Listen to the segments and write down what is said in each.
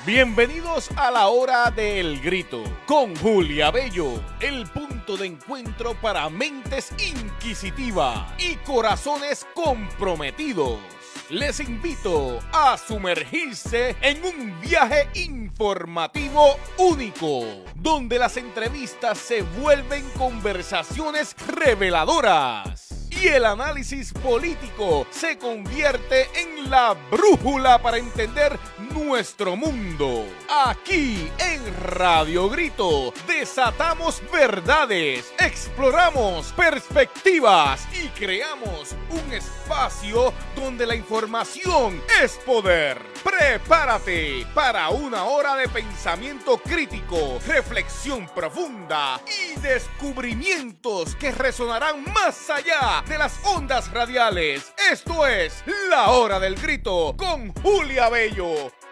Bienvenidos a la hora del grito con Julia Bello, el punto de encuentro para mentes inquisitivas y corazones comprometidos. Les invito a sumergirse en un viaje informativo único, donde las entrevistas se vuelven conversaciones reveladoras y el análisis político se convierte en la brújula para entender nuestro mundo. Aquí en Radio Grito desatamos verdades, exploramos perspectivas y creamos un espacio donde la información es poder. Prepárate para una hora de pensamiento crítico, reflexión profunda y descubrimientos que resonarán más allá de las ondas radiales. Esto es La Hora del Grito con Julia Bello.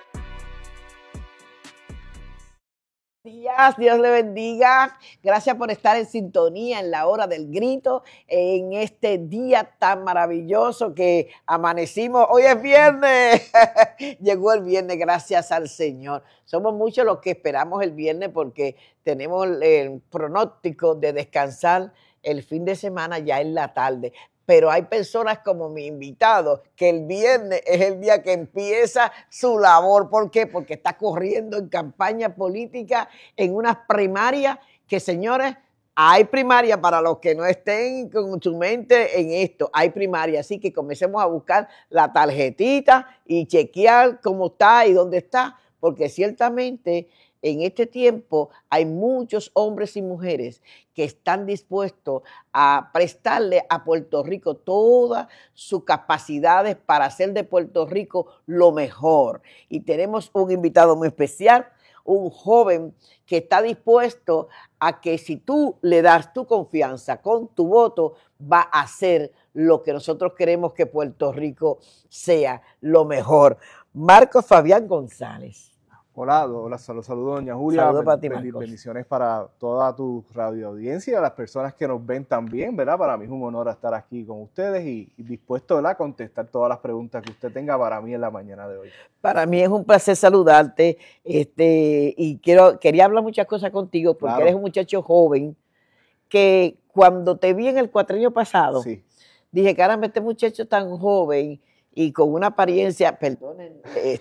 Dios le bendiga. Gracias por estar en sintonía en La Hora del Grito, en este día tan maravilloso que amanecimos. Hoy es viernes. Llegó el viernes, gracias al Señor. Somos muchos los que esperamos el viernes porque tenemos el pronóstico de descansar el fin de semana ya en la tarde. Pero hay personas como mi invitado que el viernes es el día que empieza su labor. ¿Por qué? Porque está corriendo en campaña política en unas primarias que, señores, hay primaria para los que no estén con su mente en esto. Hay primaria, así que comencemos a buscar la tarjetita y chequear cómo está y dónde está, porque ciertamente en este tiempo hay muchos hombres y mujeres que están dispuestos a prestarle a Puerto Rico todas sus capacidades para hacer de Puerto Rico lo mejor. Y tenemos un invitado muy especial, un joven que está dispuesto a que si tú le das tu confianza con tu voto, va a hacer lo que nosotros queremos que Puerto Rico sea lo mejor. Marcos Fabián González. Hola, saludos, doña Julia. Saludos para ti, Marcos. Bendiciones para toda tu radio audiencia y a las personas que nos ven también, ¿verdad? Para mí es un honor estar aquí con ustedes y dispuesto, ¿verdad?, a contestar todas las preguntas que usted tenga para mí en la mañana de hoy. Para mí es un placer saludarte y quería hablar muchas cosas contigo porque Claro. Eres un muchacho joven que cuando te vi en el cuatrienio pasado, Sí. dije, caramba, este muchacho tan joven y con una apariencia, perdonen,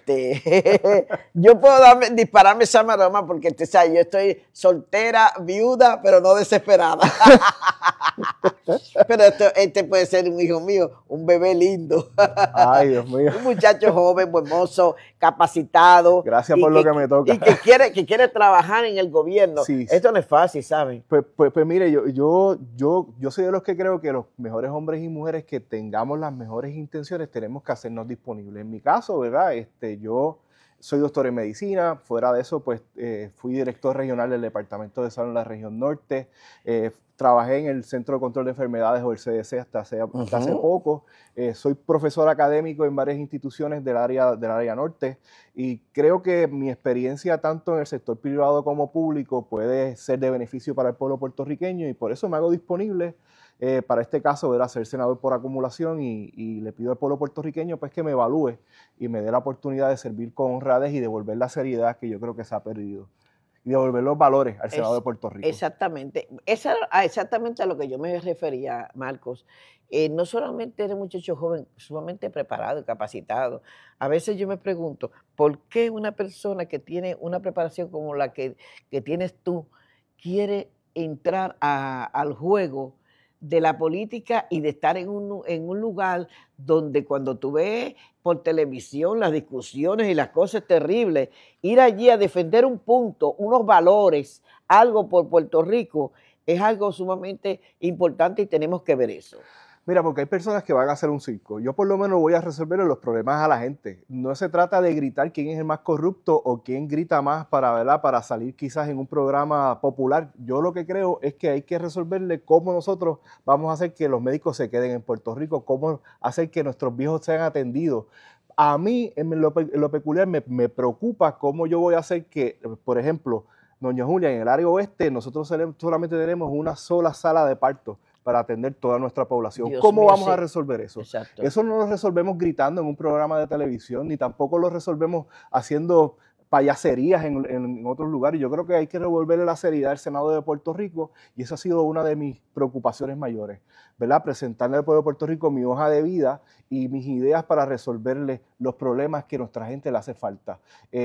yo puedo dispararme esa maroma porque yo estoy soltera, viuda, pero no desesperada. Pero este puede ser un hijo mío, un bebé lindo. Ay, Dios mío. Un muchacho joven, buen mozo, capacitado. Gracias por lo que me toca. Y que quiere trabajar en el gobierno. Sí. Esto no es fácil, ¿saben? Pues mire, yo soy de los que creo que los mejores hombres y mujeres que tengamos las mejores intenciones tenemos que hacernos disponibles. En mi caso, ¿verdad? Yo soy doctor en medicina. Fuera de eso, pues fui director regional del Departamento de Salud en la región norte. Trabajé en el Centro de Control de Enfermedades o el CDC hasta hace poco. Soy profesor académico en varias instituciones del área norte y creo que mi experiencia tanto en el sector privado como público puede ser de beneficio para el pueblo puertorriqueño y por eso me hago disponible para este caso, ¿verdad?, ser senador por acumulación y le pido al pueblo puertorriqueño pues que me evalúe y me dé la oportunidad de servir con honradez y devolver la seriedad que yo creo que se ha perdido. Y devolver los valores al Senado de Puerto Rico. Exactamente. Exactamente a lo que yo me refería, Marcos. No solamente eres un muchacho joven, sumamente preparado y capacitado. A veces yo me pregunto, ¿por qué una persona que tiene una preparación como la que tienes tú quiere entrar al juego de la política y de estar en un lugar donde cuando tú ves por televisión las discusiones y las cosas terribles, ir allí a defender un punto, unos valores, algo por Puerto Rico, es algo sumamente importante y tenemos que ver eso. Mira, porque hay personas que van a hacer un circo. Yo por lo menos voy a resolver los problemas a la gente. No se trata de gritar quién es el más corrupto o quién grita más para salir quizás en un programa popular. Yo lo que creo es que hay que resolverle cómo nosotros vamos a hacer que los médicos se queden en Puerto Rico, cómo hacer que nuestros viejos sean atendidos. A mí, en lo peculiar, me preocupa cómo yo voy a hacer que, por ejemplo, doña Julia, en el área oeste nosotros solamente tenemos una sola sala de parto para atender toda nuestra población. Dios ¿Cómo mío, vamos a sí. resolver eso? Exacto. Eso no lo resolvemos gritando en un programa de televisión, ni tampoco lo resolvemos haciendo payaserías en otros lugares. Yo creo que hay que devolverle la seriedad al Senado de Puerto Rico y esa ha sido una de mis preocupaciones mayores, ¿verdad? Presentarle al pueblo de Puerto Rico mi hoja de vida y mis ideas para resolverle los problemas que a nuestra gente le hace falta.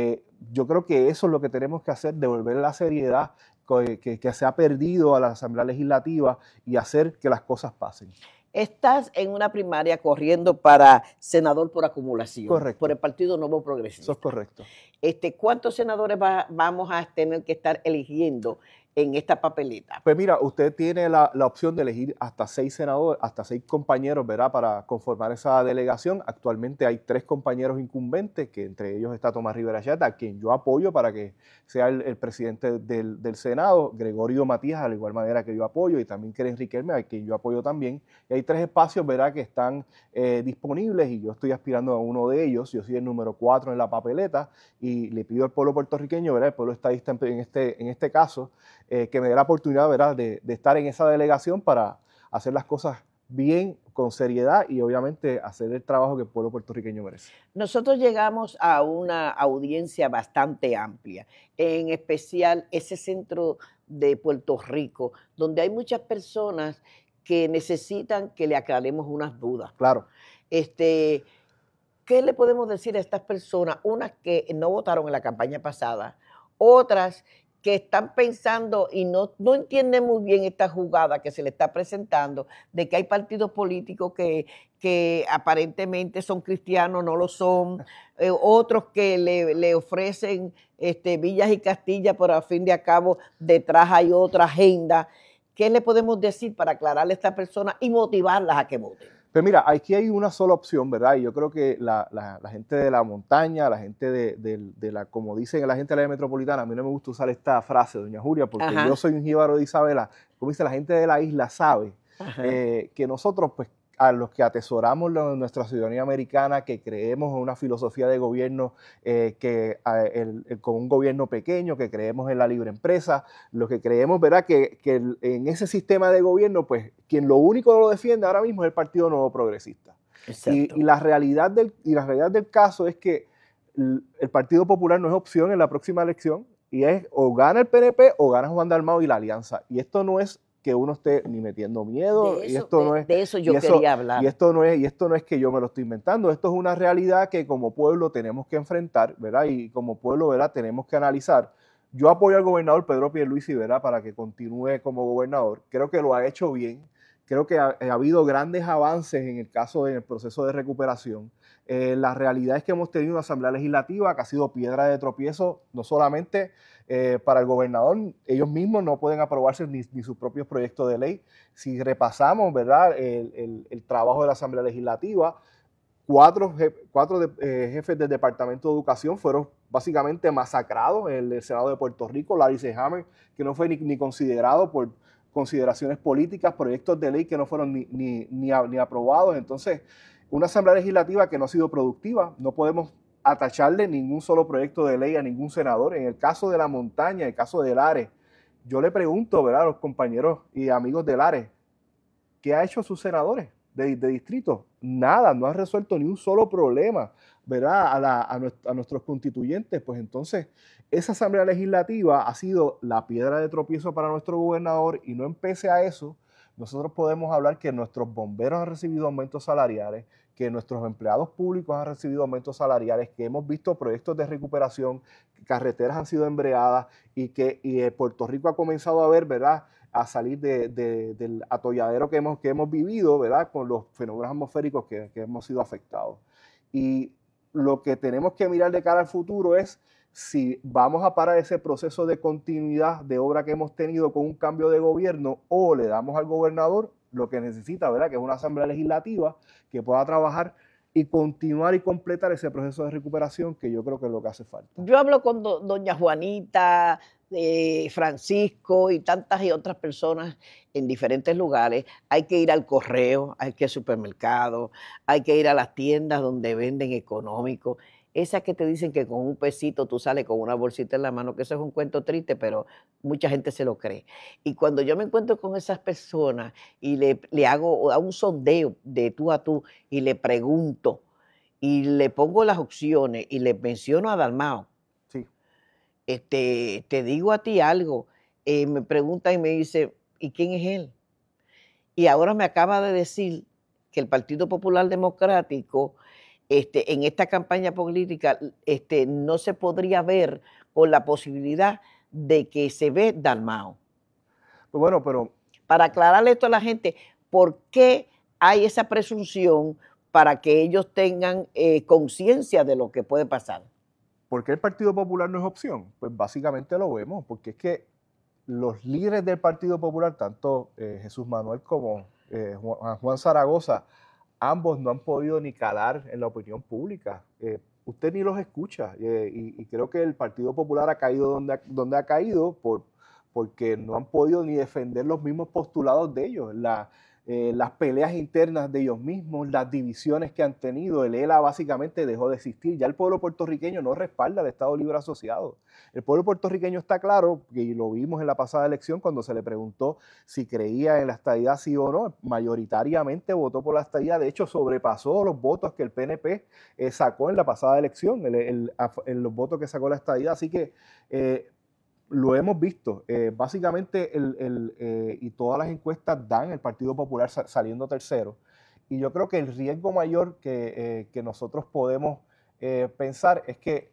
Yo creo que eso es lo que tenemos que hacer, devolverle la seriedad que se ha perdido a la Asamblea Legislativa y hacer que las cosas pasen. Estás en una primaria corriendo para senador por acumulación. Correcto. Por el Partido Nuevo Progresista. Eso es correcto. ¿Cuántos senadores vamos a tener que estar eligiendo en esta papeleta? Pues mira, usted tiene la opción de elegir hasta 6 senadores, hasta 6 compañeros, ¿verdad?, para conformar esa delegación. Actualmente hay 3 compañeros incumbentes, que entre ellos está Tomás Rivera Chat, a quien yo apoyo para que sea el presidente del Senado, Gregorio Matías, de la igual manera que yo apoyo, y también Keren Riquelme, a quien yo apoyo también. Y hay 3 espacios, ¿verdad?, que están disponibles y yo estoy aspirando a uno de ellos. Yo soy el número 4 en la papeleta y le pido al pueblo puertorriqueño, ¿verdad?, el pueblo estadista en este caso, que me dé la oportunidad, ¿verdad?, de estar en esa delegación para hacer las cosas bien, con seriedad y obviamente hacer el trabajo que el pueblo puertorriqueño merece. Nosotros llegamos a una audiencia bastante amplia, en especial ese centro de Puerto Rico, donde hay muchas personas que necesitan que le aclaremos unas dudas. Claro. ¿Qué le podemos decir a estas personas? Unas que no votaron en la campaña pasada, otras que están pensando y no entienden muy bien esta jugada que se le está presentando, de que hay partidos políticos que aparentemente son cristianos, no lo son, otros que le ofrecen villas y castillas, pero a fin de cabo detrás hay otra agenda. ¿Qué le podemos decir para aclararle a estas personas y motivarlas a que voten? Pues mira, aquí hay una sola opción, ¿verdad? Y yo creo que la gente de la montaña, la gente de la, como dicen la gente de la área metropolitana, a mí no me gusta usar esta frase, doña Julia, porque yo soy un jíbaro de Isabela, como dice la gente de la isla sabe que nosotros, pues, a los que atesoramos nuestra ciudadanía americana, que creemos en una filosofía de gobierno con un gobierno pequeño, que creemos en la libre empresa, lo que creemos, ¿verdad?, que en ese sistema de gobierno, pues quien lo único que lo defiende ahora mismo es el Partido Nuevo Progresista. Y la realidad del caso es que el Partido Popular no es opción en la próxima elección y es o gana el PNP o gana Juan Dalmau y la alianza. Y esto no es que uno esté ni metiendo miedo, de eso yo quería hablar. Y esto no es que yo me lo estoy inventando, esto es una realidad que como pueblo tenemos que enfrentar, ¿verdad? Y como pueblo, ¿verdad?, tenemos que analizar. Yo apoyo al gobernador Pedro Pierluisi, ¿verdad?, para que continúe como gobernador. Creo que lo ha hecho bien. Creo que ha habido grandes avances en el proceso de recuperación. La realidad es que hemos tenido una Asamblea Legislativa que ha sido piedra de tropiezo, no solamente para el gobernador, ellos mismos no pueden aprobarse ni sus propios proyectos de ley. Si repasamos, ¿verdad?, el trabajo de la Asamblea Legislativa, cuatro jefes del Departamento de Educación fueron básicamente masacrados en el Senado de Puerto Rico. Larry Selhammer, que no fue ni considerado por consideraciones políticas, proyectos de ley que no fueron ni aprobados. Entonces, una Asamblea Legislativa que no ha sido productiva, no podemos atacharle ningún solo proyecto de ley a ningún senador. En el caso de la montaña, en el caso de Lares, yo le pregunto, ¿verdad?, a los compañeros y amigos de Lares, ¿qué ha hecho sus senadores de distrito? Nada, no han resuelto ni un solo problema, ¿verdad?, a nuestros constituyentes. Pues entonces, esa Asamblea Legislativa ha sido la piedra de tropiezo para nuestro gobernador y no empecé a eso. Nosotros podemos hablar que nuestros bomberos han recibido aumentos salariales, que nuestros empleados públicos han recibido aumentos salariales, que hemos visto proyectos de recuperación, carreteras han sido embreadas y que Puerto Rico ha comenzado a ver, ¿verdad?, a salir del atolladero que hemos vivido, ¿verdad?, con los fenómenos atmosféricos que hemos sido afectados. Y lo que tenemos que mirar de cara al futuro es si vamos a parar ese proceso de continuidad de obra que hemos tenido con un cambio de gobierno o le damos al gobernador lo que necesita, ¿verdad?, que es una Asamblea Legislativa que pueda trabajar y continuar y completar ese proceso de recuperación que yo creo que es lo que hace falta. Yo hablo con doña Juanita, Francisco y tantas y otras personas en diferentes lugares. Hay que ir al correo, hay que ir al supermercado, hay que ir a las tiendas donde venden económico. Esas que te dicen que con un pesito tú sales con una bolsita en la mano, que eso es un cuento triste, pero mucha gente se lo cree. Y cuando yo me encuentro con esas personas y le hago un sondeo de tú a tú y le pregunto y le pongo las opciones y le menciono a Dalmau, Sí. te digo a ti algo, me preguntan y me dice, ¿y quién es él? Y ahora me acaba de decir que el Partido Popular Democrático en esta campaña política no se podría ver con la posibilidad de que se ve Dalmao. Pues bueno, pero para aclararle esto a la gente, ¿por qué hay esa presunción para que ellos tengan conciencia de lo que puede pasar? ¿por qué el Partido Popular no es opción? Pues básicamente lo vemos, porque es que los líderes del Partido Popular, tanto Jesús Manuel como Juan Zaragoza, ambos no han podido ni calar en la opinión pública. Usted ni los escucha y creo que el Partido Popular ha caído donde ha caído porque no han podido ni defender los mismos postulados de ellos, las peleas internas de ellos mismos, las divisiones que han tenido. El ELA básicamente dejó de existir. Ya el pueblo puertorriqueño no respalda al Estado Libre Asociado. El pueblo puertorriqueño está claro, y lo vimos en la pasada elección cuando se le preguntó si creía en la estadidad sí o no, mayoritariamente votó por la estadidad. De hecho, sobrepasó los votos que el PNP sacó en la pasada elección, en los votos que sacó la estadidad. Así que lo hemos visto. Básicamente, y todas las encuestas dan el Partido Popular saliendo tercero. Y yo creo que el riesgo mayor que nosotros podemos pensar es que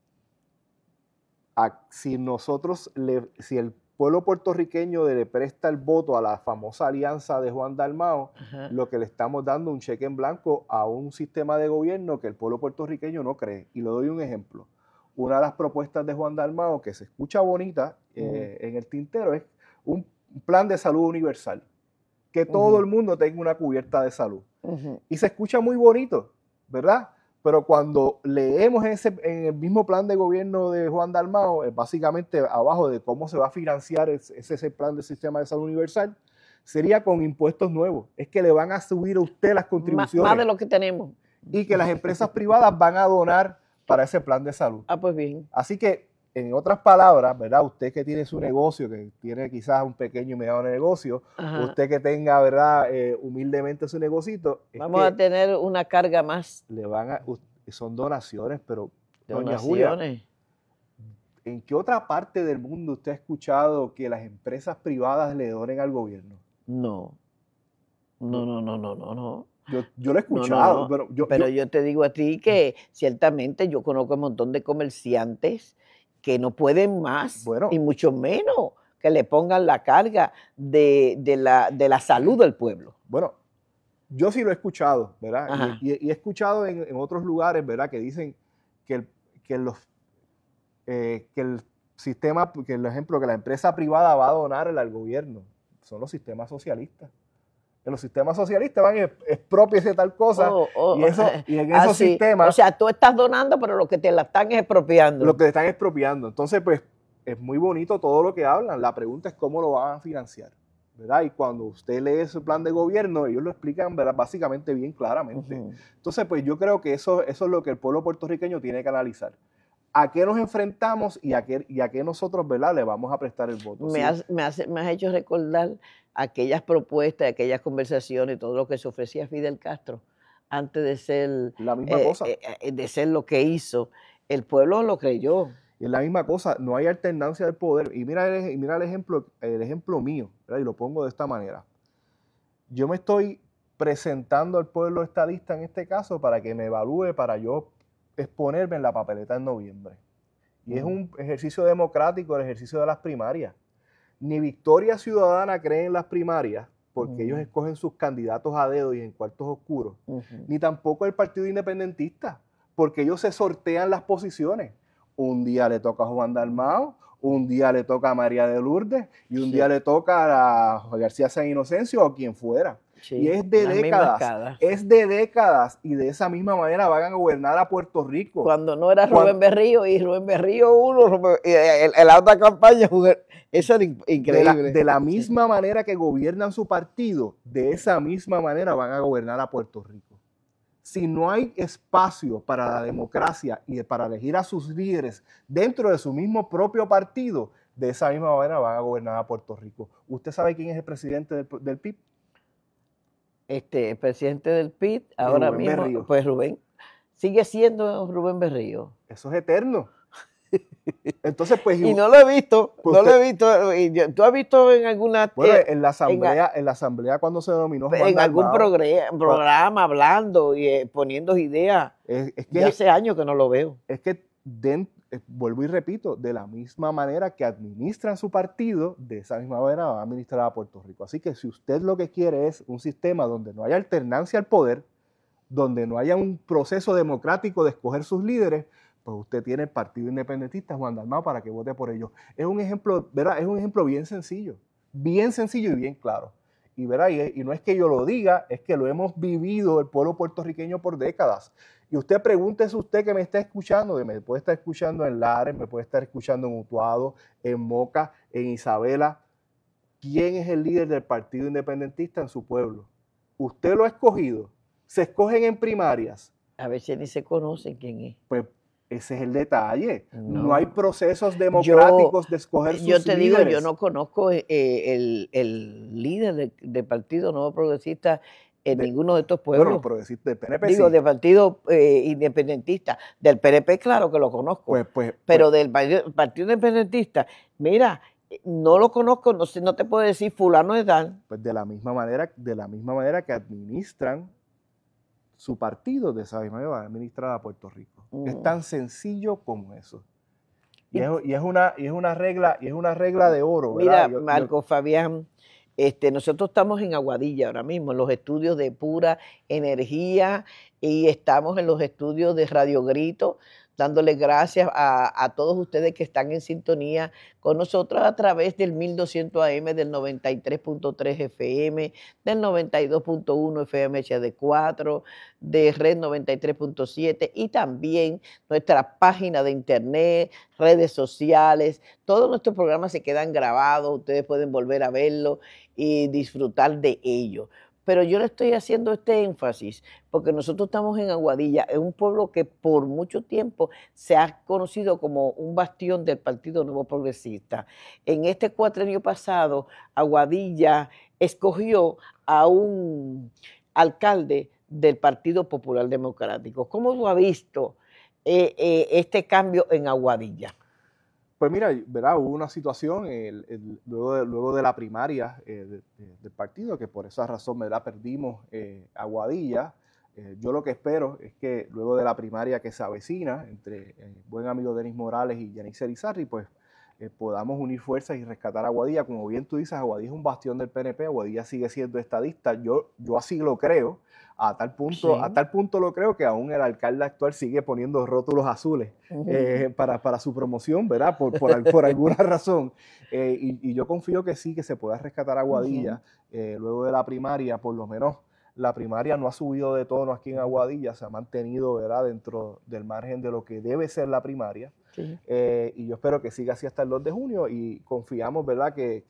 si el pueblo puertorriqueño le presta el voto a la famosa alianza de Juan Dalmao, lo que le estamos dando un cheque en blanco a un sistema de gobierno que el pueblo puertorriqueño no cree. Y le doy un ejemplo. Una de las propuestas de Juan Dalmao, que se escucha bonita en el tintero, es un plan de salud universal. Que todo el mundo tenga una cubierta de salud. Y se escucha muy bonito, ¿verdad? Pero cuando leemos en el mismo plan de gobierno de Juan Dalmao, básicamente abajo de cómo se va a financiar ese plan de sistema de salud universal, sería con impuestos nuevos. Es que le van a subir a usted las contribuciones. Más de lo que tenemos. Y que las empresas privadas van a donar para ese plan de salud. Pues bien. Así que, en otras palabras, ¿verdad? Usted que tiene su negocio, que tiene quizás un pequeño y mediano negocio, usted que tenga, ¿verdad? Humildemente su negocito. Vamos a tener una carga más. Son donaciones, pero doña Julia, ¿en qué otra parte del mundo usted ha escuchado que las empresas privadas le donen al gobierno? No. Yo lo he escuchado, pero yo te digo a ti que ciertamente yo conozco un montón de comerciantes que no pueden más, y mucho menos que le pongan la carga de la salud del pueblo. Bueno, yo sí lo he escuchado, ¿verdad? Y he escuchado en otros lugares, ¿verdad? Que dicen que el sistema, que el ejemplo que la empresa privada va a donar al gobierno son los sistemas socialistas. En los sistemas socialistas van y expropiese tal cosa, y en esos sistemas... O sea, tú estás donando, pero lo que te la están expropiando. Lo que te están expropiando. Entonces, pues, es muy bonito todo lo que hablan. La pregunta es cómo lo van a financiar, ¿verdad? Y cuando usted lee ese plan de gobierno, ellos lo explican, ¿verdad? Básicamente bien claramente. Entonces, pues, yo creo que eso es lo que el pueblo puertorriqueño tiene que analizar. ¿A qué nos enfrentamos y a qué nosotros, ¿verdad?, le vamos a prestar el voto? Me has hecho recordar aquellas propuestas, aquellas conversaciones, todo lo que se ofrecía Fidel Castro antes de ser la misma cosa. De ser lo que hizo. El pueblo lo creyó. Y es la misma cosa, no hay alternancia del poder. Y mira el ejemplo mío, ¿verdad? Y lo pongo de esta manera. Yo me estoy presentando al pueblo estadista en este caso para que me evalúe, para yo exponerme en la papeleta en noviembre. Y es un ejercicio democrático, el ejercicio de las primarias. Ni Victoria Ciudadana cree en las primarias, porque ellos escogen sus candidatos a dedo y en cuartos oscuros, ni tampoco el Partido Independentista, porque ellos se sortean las posiciones. Un día le toca a Juan Dalmao, un día le toca a María de Lourdes, y un día le toca a García San Inocencio o quien fuera. Sí, y es de décadas, y de esa misma manera van a gobernar a Puerto Rico. Cuando no era Rubén Berrío, y Rubén Berrío uno, en la otra campaña, eso era increíble. De la misma manera que gobiernan su partido, de esa misma manera van a gobernar a Puerto Rico. Si no hay espacio para la democracia y para elegir a sus líderes dentro de su mismo propio partido, de esa misma manera van a gobernar a Puerto Rico. ¿Usted sabe quién es el presidente del PIB? El presidente del PIB ahora Rubén mismo, Berrío. Pues Rubén, sigue siendo Rubén Berrío. Eso es eterno. Entonces, pues... Y no lo he visto, pues no lo he visto. ¿Tú has visto en alguna... Bueno, en la asamblea cuando se denominó Juan en algún Dalmau, programa hablando y poniendo ideas? es Ya que, hace años que no lo veo. es que vuelvo y repito, de la misma manera que administran su partido, de esa misma manera va a administrar a Puerto Rico. Así que si usted lo que quiere es un sistema donde no haya alternancia al poder, donde no haya un proceso democrático de escoger sus líderes, pues usted tiene el Partido Independentista Juan Dalmau para que vote por ellos. Es un ejemplo, ¿verdad? Es un ejemplo bien sencillo y bien claro. Y, ¿verdad? Y no es que yo lo diga, es que lo hemos vivido el pueblo puertorriqueño por décadas. Y usted pregúntese, usted que me está escuchando, me puede estar escuchando en Lares, me puede estar escuchando en Utuado, en Moca, en Isabela, ¿quién es el líder del Partido Independentista en su pueblo? Usted lo ha escogido. Se escogen en primarias. A veces ni se conocen quién es. Pues ese es el detalle. No. No hay procesos democráticos de escoger sus líderes. Yo te digo, yo no conozco el líder del Partido Nuevo Progresista en ninguno de estos pueblos. Bueno, progresista del PNP digo, sí. del Partido Independentista. Del PNP, claro que lo conozco. Pero del Partido Independentista, mira, no lo conozco, no te puedo decir fulano de tal. Pues de la misma manera que administran su partido, de esa misma manera va a administrar a Puerto Rico. Es tan sencillo como eso. Y es una regla de oro. Mira, Marco Fabián, nosotros estamos en Aguadilla ahora mismo, en los estudios de Pura Energía, y estamos en los estudios de Radio Grito, dándole gracias a todos ustedes que están en sintonía con nosotros a través del 1200 AM, del 93.3 FM, del 92.1 FM HD4, de Red 93.7 y también nuestra página de internet, redes sociales. Todos nuestros programas se quedan grabados, ustedes pueden volver a verlo y disfrutar de ello. Pero yo le estoy haciendo este énfasis porque nosotros estamos en Aguadilla, es un pueblo que por mucho tiempo se ha conocido como un bastión del Partido Nuevo Progresista. En este cuatrenio pasado, Aguadilla escogió a un alcalde del Partido Popular Democrático. ¿Cómo lo ha visto este cambio en Aguadilla? Pues mira, ¿verdad? Hubo una situación luego de la primaria del partido, que por esa razón, ¿verdad? Perdimos Aguadilla. Yo lo que espero es que luego de la primaria que se avecina entre buen amigo Denis Morales y Yanis Irizarry, pues podamos unir fuerzas y rescatar a Aguadilla. Como bien tú dices, Aguadilla es un bastión del PNP, Aguadilla sigue siendo estadista. Yo así lo creo. A tal punto lo creo que aún el alcalde actual sigue poniendo rótulos azules para su promoción, ¿verdad? Por alguna razón. Y yo confío que sí, que se pueda rescatar a Aguadilla luego de la primaria. Por lo menos la primaria no ha subido de tono aquí en Aguadilla, se ha mantenido, ¿verdad?, dentro del margen de lo que debe ser la primaria. Sí. Y yo espero que siga así hasta el 2 de junio y confiamos, ¿verdad?, que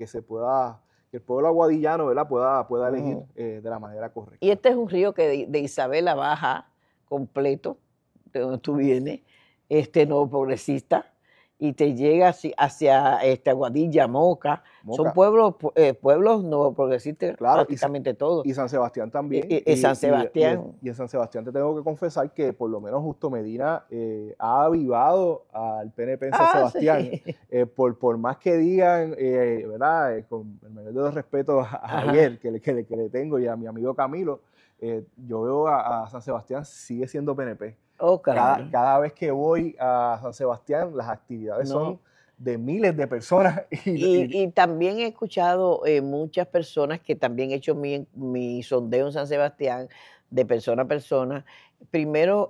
el pueblo aguadillano, ¿verdad?, pueda elegir de la manera correcta. Y este es un río que de Isabela baja completo, de donde tú vienes, Nuevo Progresista, y te llega hacia Aguadilla, Moca. Son pueblos nuevos progresistas, claro, prácticamente todos. Y San Sebastián también. Y San Sebastián. Y en San Sebastián te tengo que confesar que por lo menos Justo Medina ha avivado al PNP en San Sebastián. Sí. Por más que digan, ¿verdad? Con el mayor de los respetos a Javier, que le tengo, y a mi amigo Camilo, yo veo a San Sebastián sigue siendo PNP. Oh, cada vez que voy a San Sebastián, las actividades son de miles de personas. Y también he escuchado muchas personas que también he hecho mi sondeo en San Sebastián, de persona a persona, primero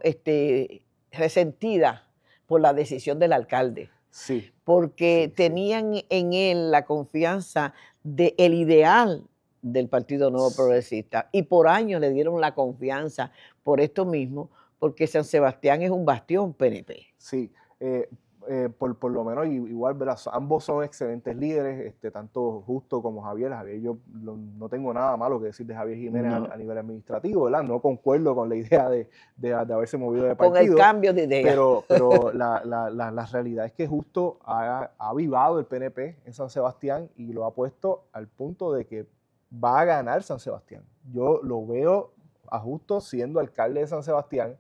resentida por la decisión del alcalde. Sí. Porque tenían en él la confianza del ideal del Partido Nuevo Progresista. Y por años le dieron la confianza por esto mismo, porque San Sebastián es un bastión PNP. Sí, por lo menos igual, ¿verdad? Ambos son excelentes líderes, tanto Justo como Javier. Yo no tengo nada malo que decir de Javier Jiménez a nivel administrativo, ¿verdad? No concuerdo con la idea de haberse movido de partido. Con el cambio de idea. Pero la realidad es que Justo ha avivado el PNP en San Sebastián y lo ha puesto al punto de que va a ganar San Sebastián. Yo lo veo a Justo siendo alcalde de San Sebastián.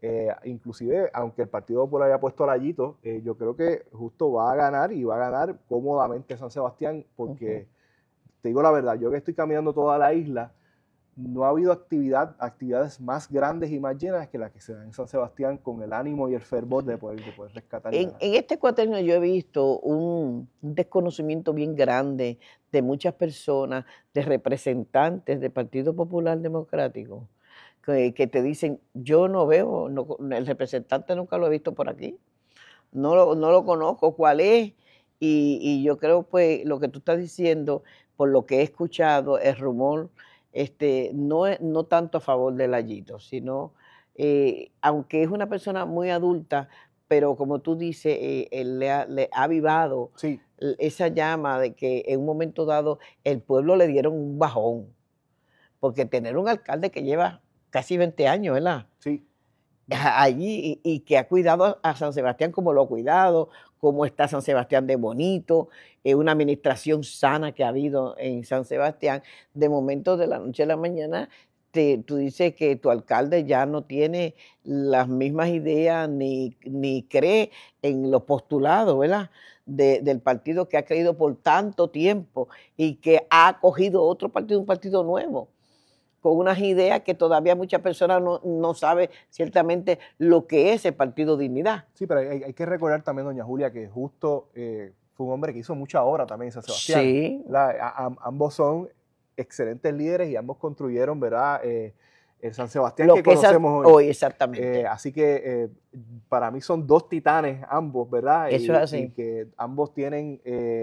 inclusive, aunque el Partido Popular haya puesto a Layito, yo creo que Justo va a ganar y va a ganar cómodamente San Sebastián, porque te digo la verdad, yo que estoy caminando toda la isla, no ha habido actividades más grandes y más llenas que las que se dan en San Sebastián, con el ánimo y el fervor de poder rescatar. En este cuatrenio yo he visto un desconocimiento bien grande de muchas personas, de representantes del Partido Popular Democrático, que te dicen, yo no veo, el representante nunca lo he visto por aquí, no lo conozco, cuál es, y yo creo pues lo que tú estás diciendo, por lo que he escuchado, el rumor, no tanto a favor de Layito, sino, aunque es una persona muy adulta, pero como tú dices, él le ha avivado Sí, esa llama de que en un momento dado el pueblo le dieron un bajón, porque tener un alcalde que lleva casi 20 años, ¿verdad? sí. Allí y que ha cuidado a San Sebastián como lo ha cuidado, cómo está San Sebastián de bonito, una administración sana que ha habido en San Sebastián. De momento, de la noche a la mañana, tú dices que tu alcalde ya no tiene las mismas ideas ni cree en los postulados, ¿verdad? Del partido que ha creído por tanto tiempo y que ha acogido otro partido, un partido nuevo, con unas ideas que todavía muchas personas no saben ciertamente lo que es el Partido Dignidad. Sí, pero hay que recordar también, doña Julia, que Justo fue un hombre que hizo mucha obra también en San Sebastián. Sí. Ambos son excelentes líderes y ambos construyeron, ¿verdad? El San Sebastián Lo que que es conocemos hoy. exactamente. Así que para mí son dos titanes ambos, ¿verdad? Eso es así. Y que ambos tienen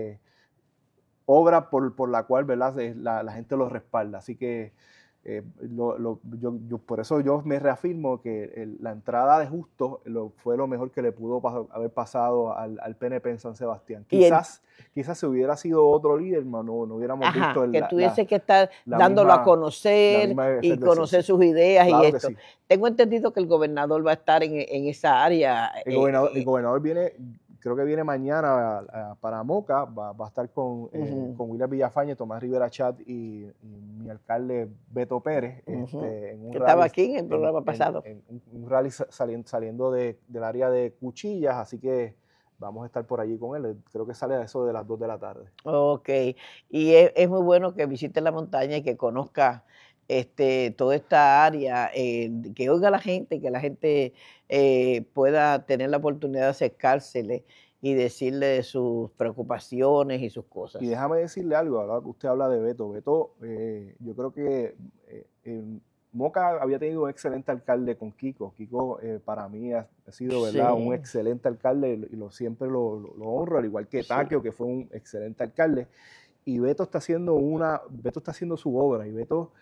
obra por la cual, ¿verdad? La gente los respalda. Así que por eso yo me reafirmo que la entrada de Justo fue lo mejor que le pudo haber pasado al PNP en San Sebastián. Quizás si hubiera sido otro líder, no hubiéramos visto que tuviese que estar dándolo a conocer y conocer sus ideas, claro, y esto. Sí. Tengo entendido que el gobernador va a estar en esa área. El gobernador viene, creo que viene mañana para Moca, va a estar con William Villafañe, Tomás Rivera Chat y mi alcalde Beto Pérez. En un que estaba aquí en el programa pasado. En un rally saliendo del área de Cuchillas, así que vamos a estar por allí con él. Creo que sale a eso de las 2 de la tarde. Ok, y es muy bueno que visite la montaña y que conozca toda esta área, que oiga a la gente, que la gente pueda tener la oportunidad de acercársele y decirle de sus preocupaciones y sus cosas. Y déjame decirle algo, ahora que usted habla de Beto. Beto, yo creo que Moca había tenido un excelente alcalde con Kiko. Kiko para mí ha sido, ¿verdad?, un excelente alcalde y siempre lo honro, al igual que Taquio, que fue un excelente alcalde. Y Beto está haciendo su obra, y Beto,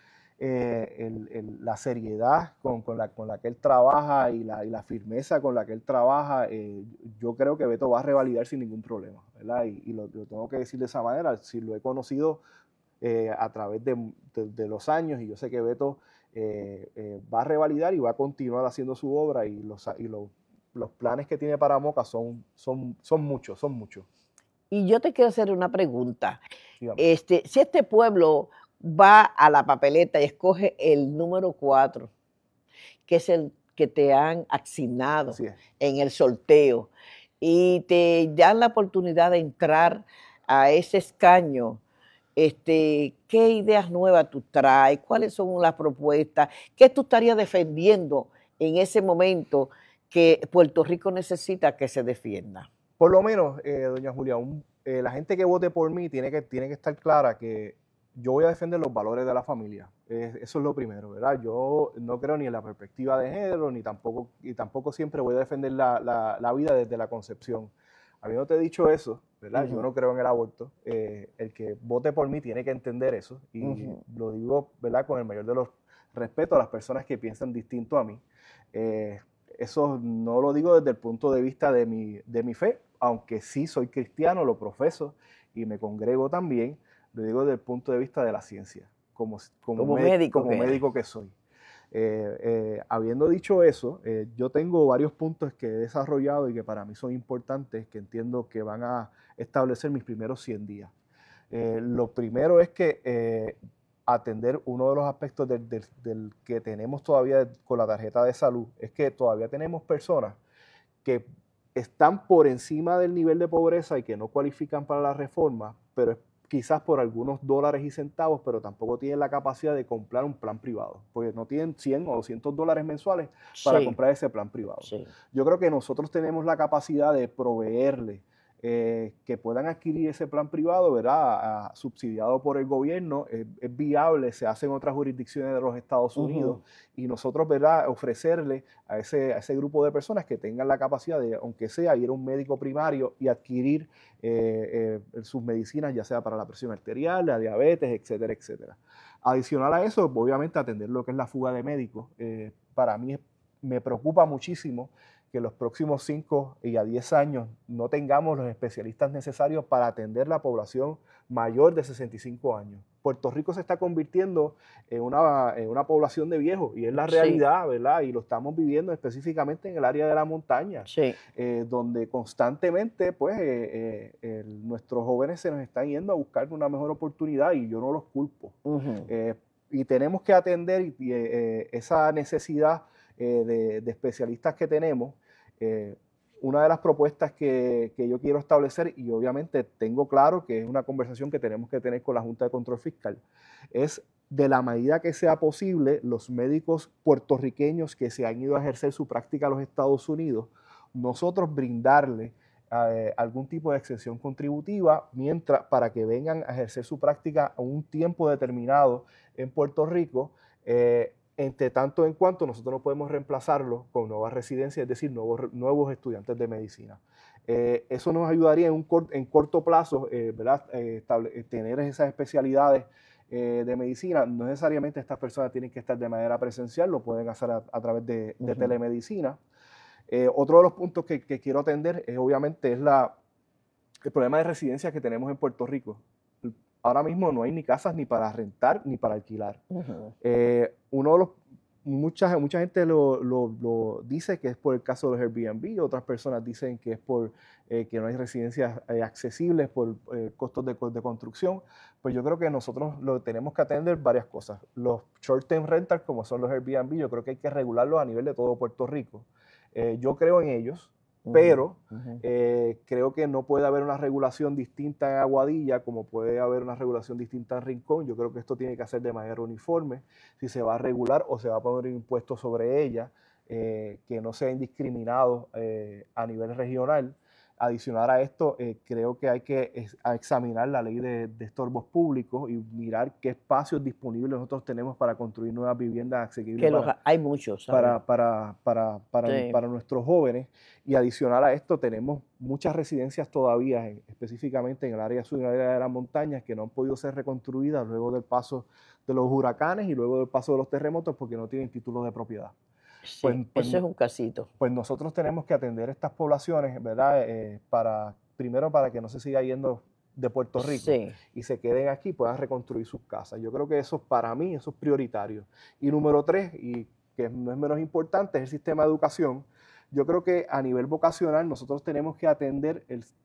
la seriedad con la que él trabaja y la firmeza con la que él trabaja, yo creo que Beto va a revalidar sin ningún problema, ¿verdad? Y lo tengo que decir de esa manera, si lo he conocido a través de los años, y yo sé que Beto va a revalidar y va a continuar haciendo su obra, y los planes que tiene para Moca son muchos. Y yo te quiero hacer una pregunta. Si este pueblo va a la papeleta y escoge el número 4, que es el que te han asignado en el sorteo, y te dan la oportunidad de entrar a ese escaño, ¿qué ideas nuevas tú traes? ¿Cuáles son las propuestas? ¿Qué tú estarías defendiendo en ese momento que Puerto Rico necesita que se defienda? Por lo menos, doña Julia, la gente que vote por mí tiene que estar clara que yo voy a defender los valores de la familia. Eso es lo primero, ¿verdad? Yo no creo ni en la perspectiva de género, ni tampoco siempre voy a defender la vida desde la concepción. Habiéndote dicho eso, ¿verdad? Yo no creo en el aborto. El que vote por mí tiene que entender eso, y lo digo, ¿verdad?, con el mayor de los respetos a las personas que piensan distinto a mí. Eso no lo digo desde el punto de vista de mi fe, aunque sí soy cristiano, lo profeso y me congrego también. Lo digo desde el punto de vista de la ciencia, como médico que soy. Habiendo dicho eso, yo tengo varios puntos que he desarrollado y que para mí son importantes, que entiendo que van a establecer mis primeros 100 días. Lo primero es que atender uno de los aspectos del que tenemos todavía con la tarjeta de salud, es que todavía tenemos personas que están por encima del nivel de pobreza y que no cualifican para la reforma, pero es quizás por algunos dólares y centavos, pero tampoco tienen la capacidad de comprar un plan privado, porque no tienen 100 o 200 dólares mensuales para comprar ese plan privado. Sí. Yo creo que nosotros tenemos la capacidad de proveerle que puedan adquirir ese plan privado, ¿verdad? Subsidiado por el gobierno, es viable, se hace en otras jurisdicciones de los Estados Unidos, y nosotros, ¿verdad?, ofrecerle a ese grupo de personas que tengan la capacidad de, aunque sea, ir a un médico primario y adquirir sus medicinas, ya sea para la presión arterial, la diabetes, etcétera, etcétera. Adicional a eso, obviamente atender lo que es la fuga de médicos. Para mí me preocupa muchísimo que en los próximos 5 y a 10 años no tengamos los especialistas necesarios para atender la población mayor de 65 años. Puerto Rico se está convirtiendo en una población de viejos, y es la realidad, sí, ¿verdad? Y lo estamos viviendo específicamente en el área de la montaña, sí, donde constantemente pues, nuestros jóvenes se nos están yendo a buscar una mejor oportunidad, y yo no los culpo. Y tenemos que atender esa necesidad de especialistas que tenemos. Una de las propuestas que yo quiero establecer, y obviamente tengo claro que es una conversación que tenemos que tener con la Junta de Control Fiscal, es de la medida que sea posible, los médicos puertorriqueños que se han ido a ejercer su práctica a los Estados Unidos, nosotros brindarle algún tipo de exención contributiva para que vengan a ejercer su práctica a un tiempo determinado en Puerto Rico, entre tanto en cuanto nosotros no podemos reemplazarlo con nuevas residencias, es decir, nuevos estudiantes de medicina. Eso nos ayudaría en corto plazo, ¿verdad? Tener esas especialidades de medicina. No necesariamente estas personas tienen que estar de manera presencial, lo pueden hacer a través de telemedicina. Otro de los puntos que quiero atender es obviamente el problema de residencias que tenemos en Puerto Rico. Ahora mismo no hay ni casas ni para rentar ni para alquilar. Mucha gente lo dice que es por el caso de los Airbnb, otras personas dicen que es por que no hay residencias accesibles por costos de construcción. Pues yo creo que nosotros tenemos que atender varias cosas. Los short-term rentals, como son los Airbnb, yo creo que hay que regularlos a nivel de todo Puerto Rico. Yo creo en ellos, pero creo que no puede haber una regulación distinta en Aguadilla como puede haber una regulación distinta en Rincón. Yo creo que esto tiene que hacer de manera uniforme, si se va a regular o se va a poner un impuesto sobre ella, que no sea indiscriminado a nivel regional. Adicional a esto, creo que hay que examinar la ley de estorbos públicos y mirar qué espacios disponibles nosotros tenemos para construir nuevas viviendas asequibles. Hay muchos, para nuestros jóvenes. Y adicional a esto, tenemos muchas residencias todavía, específicamente en el área sur y en el área de las montañas, que no han podido ser reconstruidas luego del paso de los huracanes y luego del paso de los terremotos porque no tienen títulos de propiedad. Sí, ese es un casito. Pues nosotros tenemos que atender estas poblaciones, ¿verdad? Primero para que no se siga yendo de Puerto Rico y se queden aquí, puedan reconstruir sus casas. Yo creo que eso, para mí, eso es prioritario. Y número 3, y que no es menos importante, es el sistema de educación. Yo creo que a nivel vocacional nosotros tenemos que atender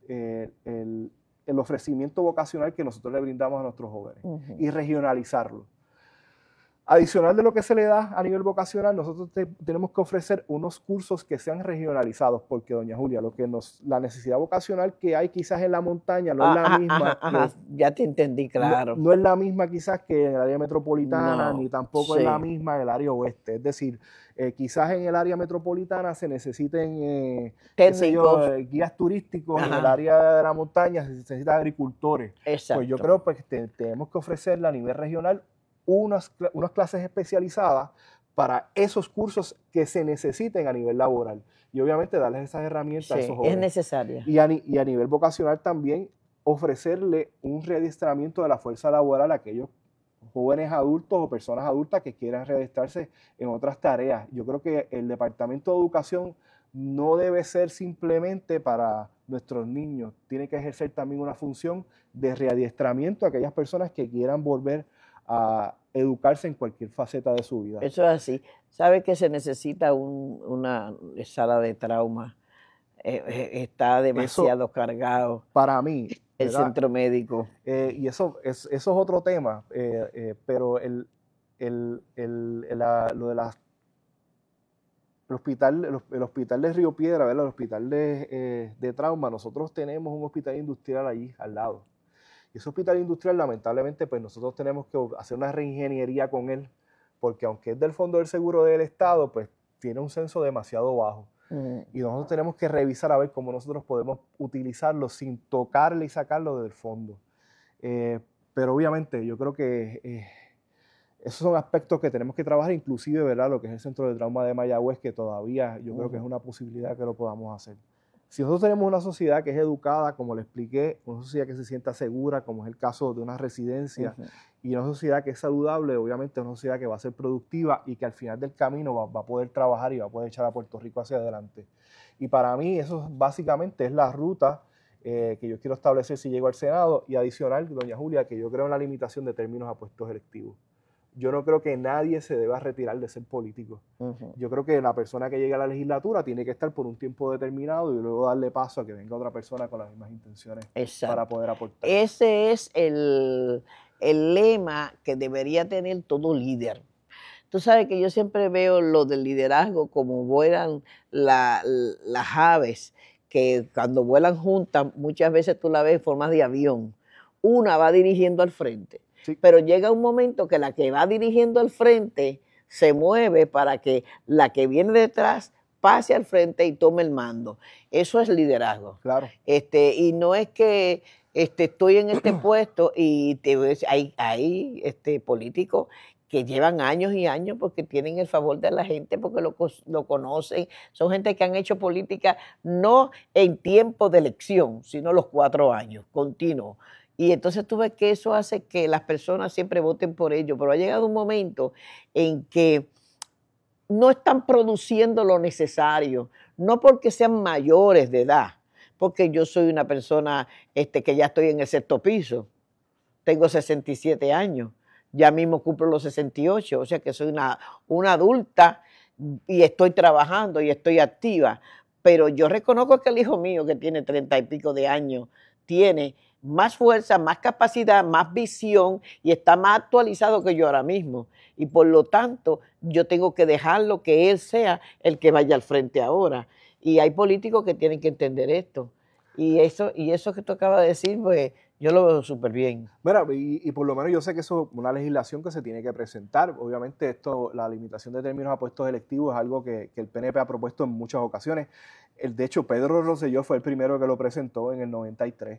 el ofrecimiento vocacional que nosotros le brindamos a nuestros jóvenes y regionalizarlo. Adicional de lo que se le da a nivel vocacional, nosotros tenemos que ofrecer unos cursos que sean regionalizados, porque, doña Julia, la necesidad vocacional que hay quizás en la montaña no es la misma. Ya te entendí, claro. No es la misma quizás que en el área metropolitana, ni tampoco es la misma en el área oeste. Es decir, quizás en el área metropolitana se necesiten guías turísticos, en el área de la montaña se necesitan agricultores. Exacto. Pues yo creo que tenemos que ofrecerle a nivel regional unas clases especializadas para esos cursos que se necesiten a nivel laboral. Y obviamente darles esas herramientas a esos jóvenes. Es necesaria. Y a nivel vocacional también ofrecerle un readiestramiento de la fuerza laboral a aquellos jóvenes adultos o personas adultas que quieran readestrarse en otras tareas. Yo creo que el Departamento de Educación no debe ser simplemente para nuestros niños. Tiene que ejercer también una función de readiestramiento a aquellas personas que quieran volver a educarse en cualquier faceta de su vida. Eso es así. ¿Sabe que se necesita una sala de trauma? Está demasiado cargado. Para mí, El ¿verdad? centro médico. Y eso es otro tema, pero lo de el hospital de Río Piedra, ¿verdad? El hospital de trauma, nosotros tenemos un hospital industrial allí al lado. Y ese hospital industrial, lamentablemente, pues nosotros tenemos que hacer una reingeniería con él, porque aunque es del Fondo del Seguro del Estado, pues tiene un censo demasiado bajo. Y nosotros tenemos que revisar a ver cómo nosotros podemos utilizarlo sin tocarle y sacarlo del fondo. Pero obviamente yo creo que esos son aspectos que tenemos que trabajar, inclusive, ¿verdad? Lo que es el Centro de Trauma de Mayagüez, que todavía yo creo que es una posibilidad que lo podamos hacer. Si nosotros tenemos una sociedad que es educada, como le expliqué, una sociedad que se sienta segura, como es el caso de una residencia, y una sociedad que es saludable, obviamente es una sociedad que va a ser productiva y que al final del camino va a poder trabajar y va a poder echar a Puerto Rico hacia adelante. Y para mí eso básicamente es la ruta que yo quiero establecer si llego al Senado, y adicional, doña Julia, que yo creo en la limitación de términos a puestos electivos. Yo no creo que nadie se deba retirar de ser político. Yo creo que la persona que llegue a la legislatura tiene que estar por un tiempo determinado y luego darle paso a que venga otra persona con las mismas intenciones para poder aportar. Ese es el lema que debería tener todo líder. Tú sabes que yo siempre veo lo del liderazgo como vuelan las aves, que cuando vuelan juntas, muchas veces tú la ves en forma de avión. Una va dirigiendo al frente. Sí. Pero llega un momento que la que va dirigiendo al frente se mueve para que la que viene detrás pase al frente y tome el mando. Eso es liderazgo. Claro. Y no es que estoy en este puesto y hay políticos que llevan años y años porque tienen el favor de la gente, porque lo conocen. Son gente que han hecho política no en tiempo de elección, sino los 4 años, continuos. Y entonces tú ves que eso hace que las personas siempre voten por ellos, pero ha llegado un momento en que no están produciendo lo necesario, no porque sean mayores de edad, porque yo soy una persona que ya estoy en el 6º piso, tengo 67 años, ya mismo cumplo los 68, o sea que soy una adulta y estoy trabajando y estoy activa, pero yo reconozco que el hijo mío, que tiene 30 y pico de años, tiene más fuerza, más capacidad, más visión y está más actualizado que yo ahora mismo. Y por lo tanto, yo tengo que dejarlo que él sea el que vaya al frente ahora. Y hay políticos que tienen que entender esto. Y eso que tú acabas de decir, pues yo lo veo súper bien. Mira, y por lo menos yo sé que eso es una legislación que se tiene que presentar. Obviamente la limitación de términos a puestos electivos es algo que el PNP ha propuesto en muchas ocasiones. De hecho, Pedro Rosselló fue el primero que lo presentó en el 93.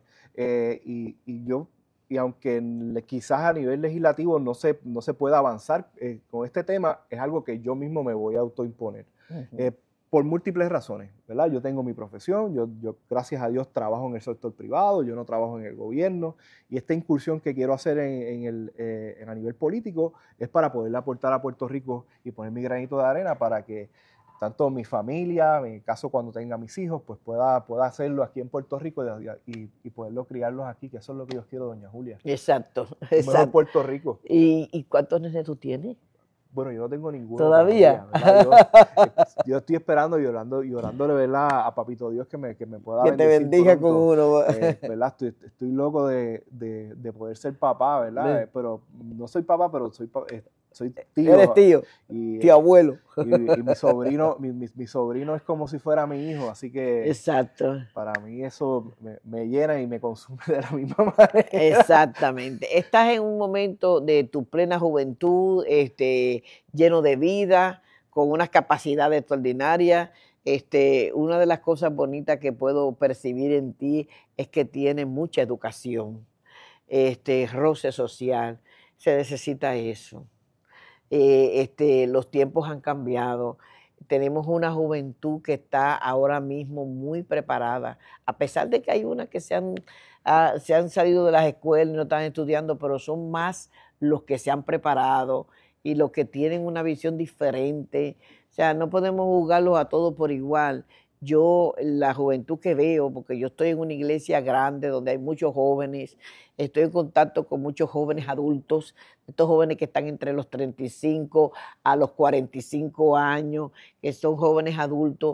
Y aunque quizás a nivel legislativo no se pueda avanzar con este tema, es algo que yo mismo me voy a autoimponer. Por múltiples razones, ¿verdad? Yo tengo mi profesión, yo gracias a Dios trabajo en el sector privado, yo no trabajo en el gobierno, y esta incursión que quiero hacer a nivel político es para poderle aportar a Puerto Rico y poner mi granito de arena para que tanto mi familia, en el caso cuando tenga mis hijos, pues pueda hacerlo aquí en Puerto Rico y poderlo criarlos aquí, que eso es lo que yo quiero, doña Julia. Exacto. Mejor Puerto Rico. ¿Y cuántos nenes tú tienes? Bueno, yo no tengo ninguno. ¿Todavía? Yo estoy esperando y orándole, ¿verdad? A Papito Dios que me pueda que te bendiga con uno. ¿Verdad? Estoy loco de poder ser papá, ¿verdad? Pero no soy papá, pero soy tío. Eres tío, tío abuelo. Y mi sobrino es como si fuera mi hijo, así que exacto. Para mí eso me llena y me consume de la misma manera. Exactamente. Estás en un momento de tu plena juventud, lleno de vida, con unas capacidades extraordinarias. Una de las cosas bonitas que puedo percibir en ti es que tienes mucha educación, roce social. Se necesita eso. Los tiempos han cambiado. Tenemos una juventud que está ahora mismo muy preparada, a pesar de que hay unas que se han salido de las escuelas y no están estudiando, pero son más los que se han preparado y los que tienen una visión diferente. O sea, no podemos juzgarlos a todos por igual. Yo, la juventud que veo, porque yo estoy en una iglesia grande donde hay muchos jóvenes, estoy en contacto con muchos jóvenes adultos, estos jóvenes que están entre los 35 a los 45 años, que son jóvenes adultos,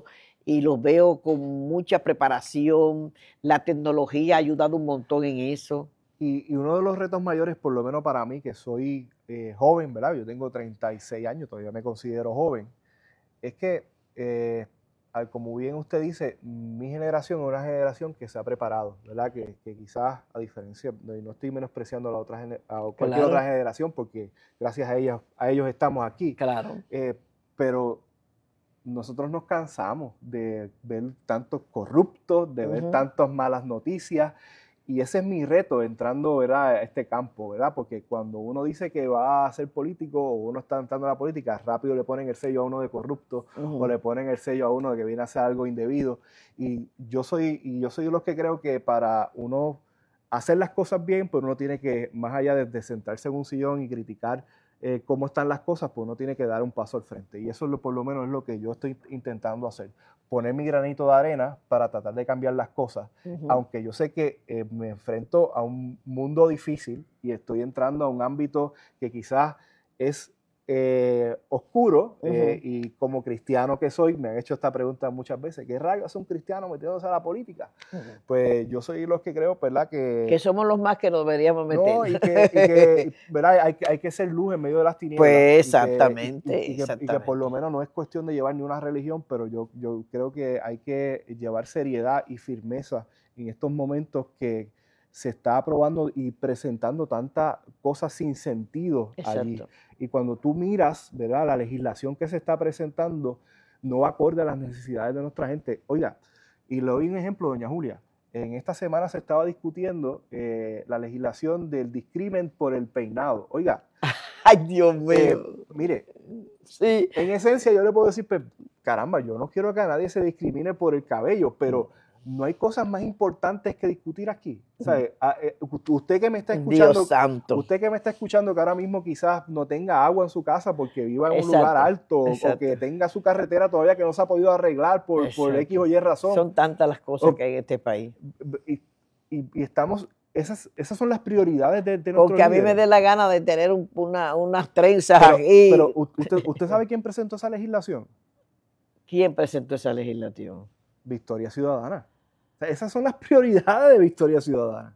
y los veo con mucha preparación. La tecnología ha ayudado un montón en eso. Y uno de los retos mayores, por lo menos para mí, que soy joven, ¿verdad? Yo tengo 36 años, todavía me considero joven, es que, como bien usted dice, mi generación es una generación que se ha preparado, ¿verdad? Que quizás, a diferencia, no estoy menospreciando a cualquier otra generación, porque gracias a ellos estamos aquí. Claro. Pero nosotros nos cansamos de ver tantos corruptos, de ver tantas malas noticias. Y ese es mi reto entrando, ¿verdad?, a este campo, ¿verdad? Porque cuando uno dice que va a ser político o uno está entrando a la política, rápido le ponen el sello a uno de corrupto o le ponen el sello a uno de que viene a hacer algo indebido. Y yo soy de los que creo que para uno hacer las cosas bien, pues uno tiene que, más allá de sentarse en un sillón y criticar cómo están las cosas, pues uno tiene que dar un paso al frente. Y eso por lo menos es lo que yo estoy intentando hacer. Poner mi granito de arena para tratar de cambiar las cosas. Aunque yo sé que me enfrento a un mundo difícil y estoy entrando a un ámbito que quizás es oscuro, y como cristiano que soy, me han hecho esta pregunta muchas veces: ¿qué rayos hace un cristiano metiéndose a la política? Pues yo soy los que creo, ¿verdad? Que somos los más que nos deberíamos meter. No, y que ¿verdad? Hay que ser luz en medio de las tinieblas. Pues exactamente, y que por lo menos no es cuestión de llevar ni una religión, pero yo creo que hay que llevar seriedad y firmeza en estos momentos que se está aprobando y presentando tantas cosas sin sentido allí. Y cuando tú miras, ¿verdad?, la legislación que se está presentando no va acorde a las necesidades de nuestra gente. Oiga, y le doy un ejemplo, doña Julia. En esta semana se estaba discutiendo la legislación del discrimen por el peinado. Oiga. ¡Ay, Dios mío! Mire, sí. En esencia yo le puedo decir, pues, caramba, yo no quiero que a nadie se discrimine por el cabello, pero no hay cosas más importantes que discutir aquí. O sea, usted que me está escuchando, Dios santo. Usted que me está escuchando que ahora mismo quizás no tenga agua en su casa porque viva en un lugar alto, o que tenga su carretera todavía que no se ha podido arreglar por X o Y razón. Son tantas las cosas que hay en este país. Y estamos, esas son las prioridades de nuestro Porque a mí me dé la gana de tener unas trenzas aquí. Pero ¿usted sabe quién presentó esa legislación? ¿Quién presentó esa legislación? Victoria Ciudadana. O sea, esas son las prioridades de Victoria Ciudadana.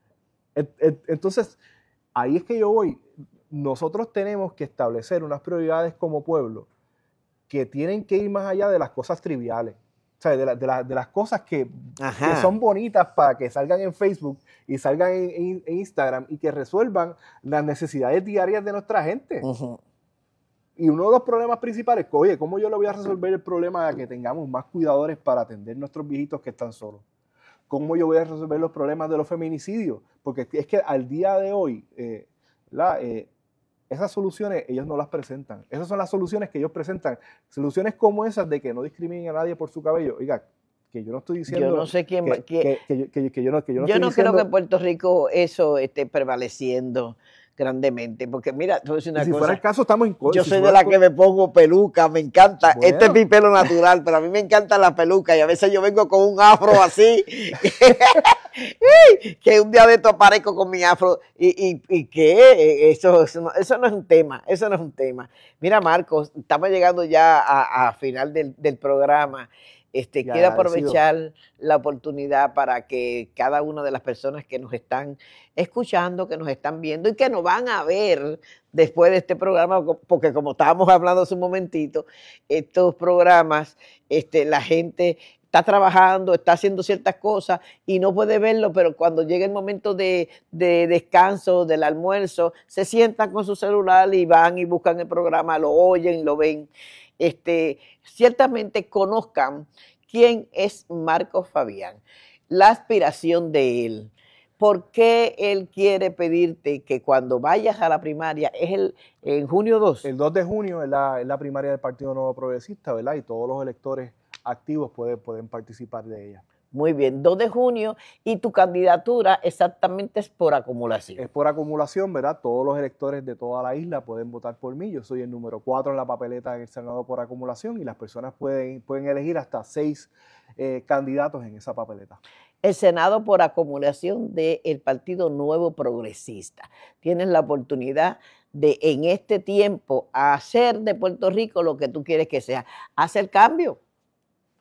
Entonces, ahí es que yo voy. Nosotros tenemos que establecer unas prioridades como pueblo que tienen que ir más allá de las cosas triviales. O sea, de las cosas que son bonitas para que salgan en Facebook y salgan en Instagram y que resuelvan las necesidades diarias de nuestra gente. Y uno de los problemas principales, oye, ¿cómo yo le voy a resolver el problema de que tengamos más cuidadores para atender nuestros viejitos que están solos? ¿Cómo yo voy a resolver los problemas de los feminicidios? Porque es que al día de hoy, esas soluciones ellos no las presentan. Esas son las soluciones que ellos presentan. Soluciones como esas de que no discriminen a nadie por su cabello. Oiga, que yo no estoy diciendo... Yo no sé quién... yo no creo que en Puerto Rico eso esté prevaleciendo grandemente, porque mira, te voy a decir una cosa. Si fuera el caso, estamos en contra. Yo soy de la que me pongo peluca, me encanta. Bueno. Este es mi pelo natural, pero a mí me encanta la peluca y a veces yo vengo con un afro así, que un día de esto aparezco con mi afro y que eso no es un tema, eso no es un tema. Mira, Marcos, estamos llegando ya a final del programa. Quiero aprovechar la oportunidad para que cada una de las personas que nos están escuchando, que nos están viendo y que nos van a ver después de este programa, porque como estábamos hablando hace un momentito, estos programas, la gente está trabajando, está haciendo ciertas cosas y no puede verlo, pero cuando llega el momento de descanso, del almuerzo, se sientan con su celular y van y buscan el programa, lo oyen, lo ven. Ciertamente conozcan quién es Marcos Fabián, la aspiración de él, por qué él quiere pedirte que cuando vayas a la primaria, es en junio 2. El 2 de junio es la primaria del Partido Nuevo Progresista, ¿verdad? Y todos los electores activos pueden participar de ella. Muy bien, 2 de junio, y tu candidatura exactamente es por acumulación. Es por acumulación, ¿verdad? Todos los electores de toda la isla pueden votar por mí. Yo soy el número 4 en la papeleta del Senado por acumulación y las personas pueden elegir hasta 6 candidatos en esa papeleta. El Senado por acumulación del Partido Nuevo Progresista. Tienes la oportunidad de en este tiempo hacer de Puerto Rico lo que tú quieres que sea, hacer cambio.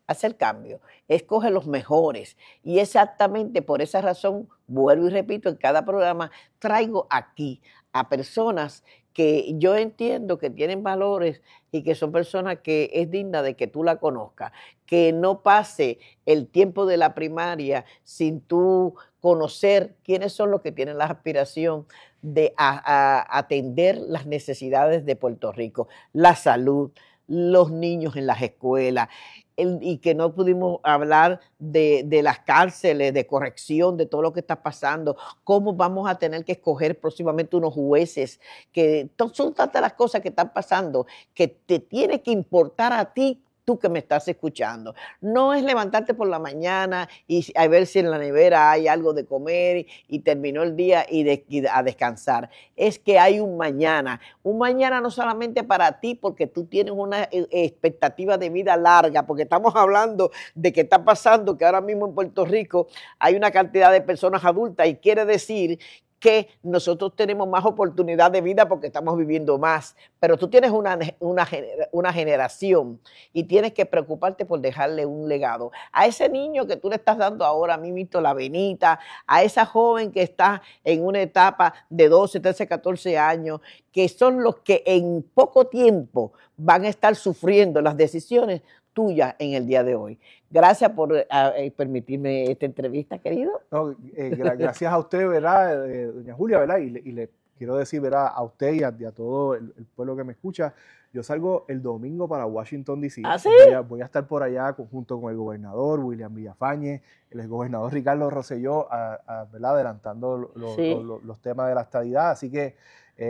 hacer cambio, escoge los mejores. Y exactamente por esa razón, vuelvo y repito, en cada programa traigo aquí a personas que yo entiendo que tienen valores y que son personas que es digna de que tú la conozcas, que no pase el tiempo de la primaria sin tú conocer quiénes son los que tienen la aspiración de atender las necesidades de Puerto Rico, la salud, los niños en las escuelas, y que no pudimos hablar de las cárceles, de corrección, de todo lo que está pasando, cómo vamos a tener que escoger próximamente unos jueces, que son tantas las cosas que están pasando que te tiene que importar a ti, tú que me estás escuchando. No es levantarte por la mañana y a ver si en la nevera hay algo de comer y terminó el día y a descansar. Es que hay un mañana no solamente para ti, porque tú tienes una expectativa de vida larga, porque estamos hablando de que está pasando que ahora mismo en Puerto Rico hay una cantidad de personas adultas y quiere decir que nosotros tenemos más oportunidad de vida porque estamos viviendo más, pero tú tienes una generación y tienes que preocuparte por dejarle un legado. A ese niño que tú le estás dando ahora mismo la venita, a esa joven que está en una etapa de 12, 13, 14 años, que son los que en poco tiempo van a estar sufriendo las decisiones tuyas en el día de hoy. Gracias por permitirme esta entrevista, querido. No, gracias a usted, ¿verdad, doña Julia, ¿verdad? Y le quiero decir, ¿verdad?, a usted y a todo el pueblo que me escucha, yo salgo el domingo para Washington, D.C. ¿Ah, sí? Voy a estar por allá junto con el gobernador William Villafañe, el exgobernador Ricardo Rosselló, ¿verdad?, adelantando los temas de la estadidad. Así que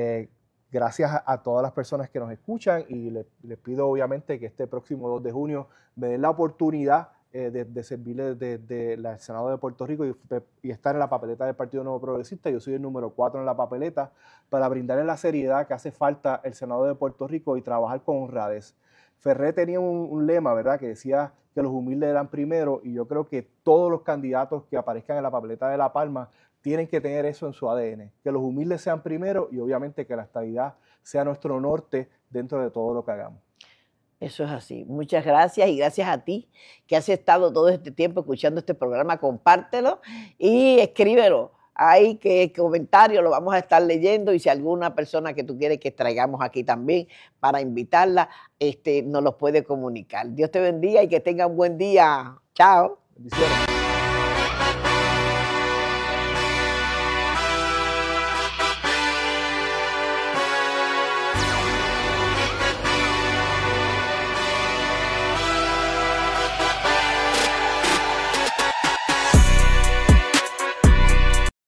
gracias a todas las personas que nos escuchan y les pido obviamente que este próximo 2 de junio me den la oportunidad de servirles desde el Senado de Puerto Rico y estar en la papeleta del Partido Nuevo Progresista. Yo soy el número 4 en la papeleta para brindarle la seriedad que hace falta el Senado de Puerto Rico y trabajar con honradez. Ferré tenía un lema, ¿verdad?, que decía que los humildes eran primero, y yo creo que todos los candidatos que aparezcan en la papeleta de La Palma tienen que tener eso en su ADN, que los humildes sean primero y obviamente que la estadidad sea nuestro norte dentro de todo lo que hagamos. Eso es así. Muchas gracias y gracias a ti que has estado todo este tiempo escuchando este programa. Compártelo y escríbelo. Ahí que comentario lo vamos a estar leyendo y si alguna persona que tú quieres que traigamos aquí también para invitarla, nos los puede comunicar. Dios te bendiga y que tenga un buen día. Chao. Bendiciones.